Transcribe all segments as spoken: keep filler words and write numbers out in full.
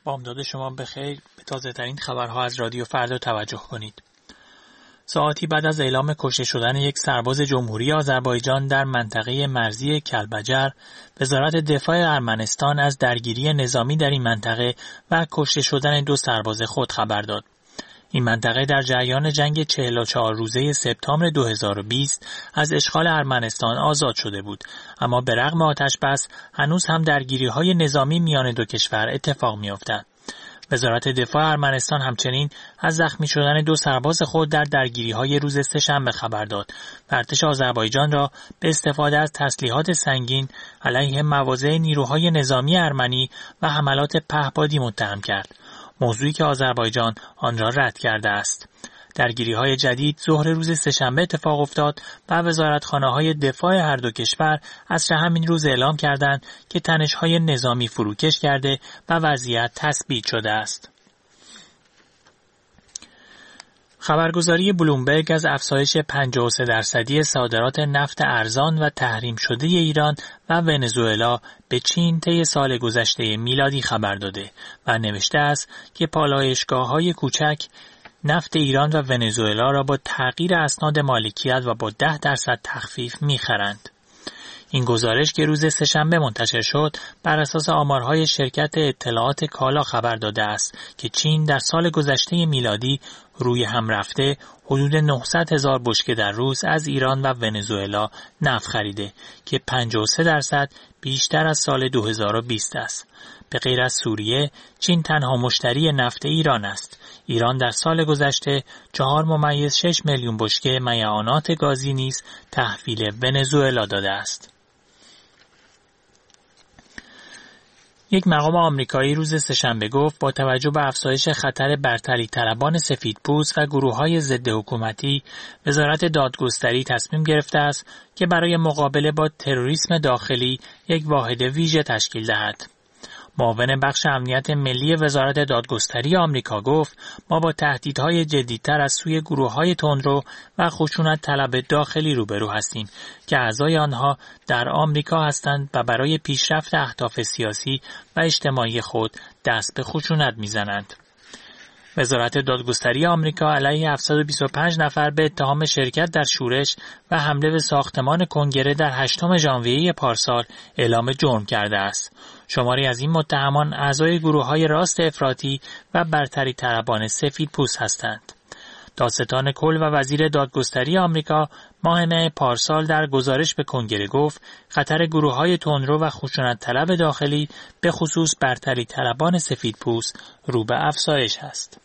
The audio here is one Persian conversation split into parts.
بامداد شما بخیر. به تازه ترین خبرها از رادیو فردا توجه کنید. ساعاتی بعد از اعلام کشته شدن یک سرباز جمهوری آذربایجان در منطقه مرزی کلبجر، وزارت دفاع ارمنستان از درگیری نظامی در این منطقه و کشته شدن دو سرباز خود خبر داد. این منطقه در جریان جنگ چهل و چهار روزه سپتامبر دو هزار و بیست از اشغال ارمنستان آزاد شده بود، اما به رغم آتش بس هنوز هم درگیری‌های نظامی میان دو کشور اتفاق می‌افتد. وزارت دفاع ارمنستان همچنین از زخمی شدن دو سرباز خود در درگیری‌های روز سه‌شنبه خبر داد و ارتش آذربایجان را به استفاده از تسلیحات سنگین علیه مواضع نیروهای نظامی ارمنی و حملات پهپادی متهم کرد، موضوعی که آذربایجان آن را رد کرده است. درگیری‌های جدید ظهر روز سه‌شنبه اتفاق افتاد و وزارتخانه‌های دفاع هر دو کشور عصر همین روز اعلام کردند که تنش‌های نظامی فروکش کرده و وضعیت تثبیت شده است. خبرگزاری بلومبرگ از افزایش پنجاه و سه درصدی صادرات نفت ارزان و تحریم شده ایران و ونزوئلا به چین طی سال گذشته میلادی خبر داده و نوشته است که پالایشگاه‌های کوچک نفت ایران و ونزوئلا را با تغییر اسناد مالکیت و با ده درصد تخفیف می‌خرند. این گزارش که روز سه‌شنبه منتشر شد بر اساس آمارهای شرکت اطلاعات کالا خبر داده است که چین در سال گذشته میلادی روی هم رفته حدود نهصد هزار بشکه در روز از ایران و ونزوئلا نفت خریده که پنجاه و سه درصد بیشتر از سال دو هزار و بیست است. به غیر از سوریه، چین تنها مشتری نفت ایران است. ایران در سال گذشته چهار ممیز شش میلیون بشکه میعانات گازی نیز تحویل ونزوئلا داده است. یک مقام آمریکایی روز سه‌شنبه گفت با توجه به افزایش خطر برتری طلبان سفیدپوست و گروه‌های ضد حکومتی، وزارت دادگستری تصمیم گرفته است که برای مقابله با تروریسم داخلی یک واحد ویژه تشکیل دهد. معاون بخش امنیت ملی وزارت دادگستری آمریکا گفت ما با تهدیدهای جدی‌تر از سوی گروه‌های تندرو و خشونت طلب داخلی روبرو هستیم که اعضای آنها در آمریکا هستند و برای پیشرفت اهداف سیاسی و اجتماعی خود دست به خشونت می‌زنند. وزارت دادگستری آمریکا علیه هفتصد و بیست و پنج نفر به اتهام شرکت در شورش و حمله به ساختمان کنگره در هشتم ژانویه پارسال اعلام جرم کرده است. شماری از این متهمان اعضای گروه‌های راست افراطی و برتری طلبان سفیدپوست هستند. دادستان کل و وزیر دادگستری آمریکا ماه مه پارسال در گزارش به کنگره گفت خطر گروه‌های تندرو و خشونت طلب داخلی به خصوص برتری طلبان سفیدپوست رو به افزایش است.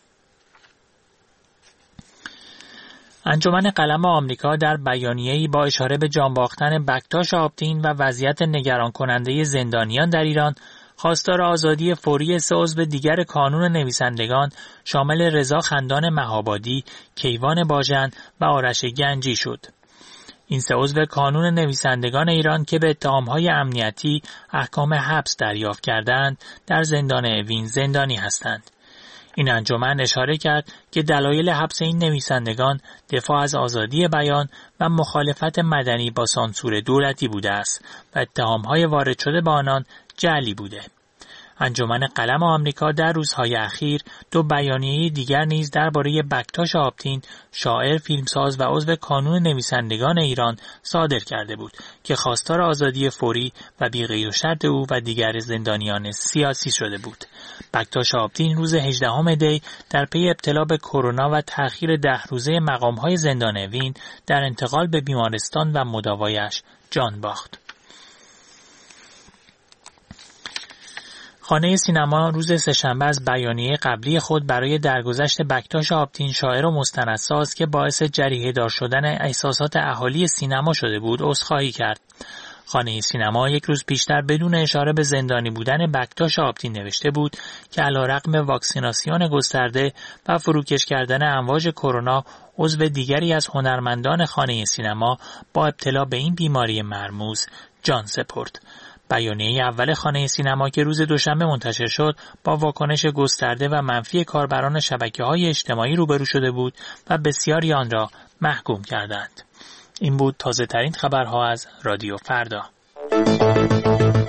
انجمن قلم آمریکا در بیانیه‌ای با اشاره به جان باختن بکتاش آبتین و وضعیت نگران کننده زندانیان در ایران خواستار آزادی فوری سه عضو دیگر کانون نویسندگان شامل رضا خندان مهابادی، کیوان باژن و آرش گنجی شد. این سه عضو کانون نویسندگان ایران که به اتهام‌های امنیتی احکام حبس دریافت کردند، در زندان اوین زندانی هستند. این انجمن اشاره کرد که دلایل حبس این نویسندگان دفاع از آزادی بیان و مخالفت مدنی با سانسور دولتی بوده است و اتهام‌های وارد شده به آنان جعلی بوده. انجمن قلم آمریکا در روزهای اخیر دو بیانیه دیگر نیز درباره بکتاش آبتین، شاعر، فیلمساز و عضو کانون نویسندگان ایران صادر کرده بود که خواستار آزادی فوری و بی قید و شرط او و دیگر زندانیان سیاسی شده بود. بکتاش آبتین روز هجدهم دی در پی ابتلا به کرونا و تأخیر ده روزه مقام‌های زندان اوین در انتقال به بیمارستان و مداوایش جان باخت. خانه سینما روز سه‌شنبه از بیانیه قبلی خود برای درگذشت بکتاش آبتین، شاعر و مستندساز که باعث جریحه دار شدن احساسات اهالی سینما شده بود، عذرخواهی کرد. خانه سینما یک روز پیشتر بدون اشاره به زندانی بودن بکتاش آبتین نوشته بود که علیرغم واکسیناسیون گسترده و فروکش کردن امواج کرونا، عضو دیگری از هنرمندان خانه سینما با ابتلا به این بیماری مرموز جان سپرد. بیانیه اول خانه سینما که روز دوشنبه منتشر شد با واکنش گسترده و منفی کاربران شبکه‌های اجتماعی روبرو شده بود و بسیاری آن را محکوم کردند. این بود تازه ترین خبرها از رادیو فردا.